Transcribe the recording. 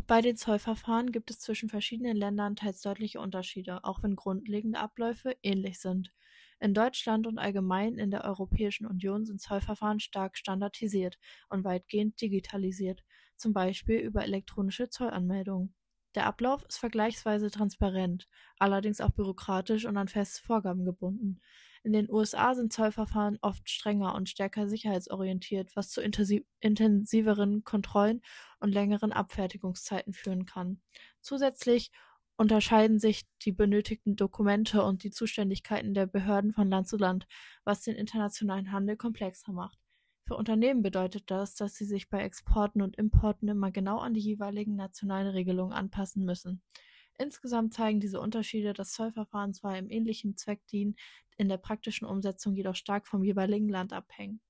Bei den Zollverfahren gibt es zwischen verschiedenen Ländern teils deutliche Unterschiede, auch wenn grundlegende Abläufe ähnlich sind. In Deutschland und allgemein in der Europäischen Union sind Zollverfahren stark standardisiert und weitgehend digitalisiert, zum Beispiel über elektronische Zollanmeldungen. Der Ablauf ist vergleichsweise transparent, allerdings auch bürokratisch und an feste Vorgaben gebunden. In den USA sind Zollverfahren oft strenger und stärker sicherheitsorientiert, was zu intensiveren Kontrollen und längeren Abfertigungszeiten führen kann. Zusätzlich unterscheiden sich die benötigten Dokumente und die Zuständigkeiten der Behörden von Land zu Land, was den internationalen Handel komplexer macht. Für Unternehmen bedeutet das, dass sie sich bei Exporten und Importen immer genau an die jeweiligen nationalen Regelungen anpassen müssen. Insgesamt zeigen diese Unterschiede, dass Zollverfahren zwar einem ähnlichen Zweck dienen, in der praktischen Umsetzung jedoch stark vom jeweiligen Land abhängen.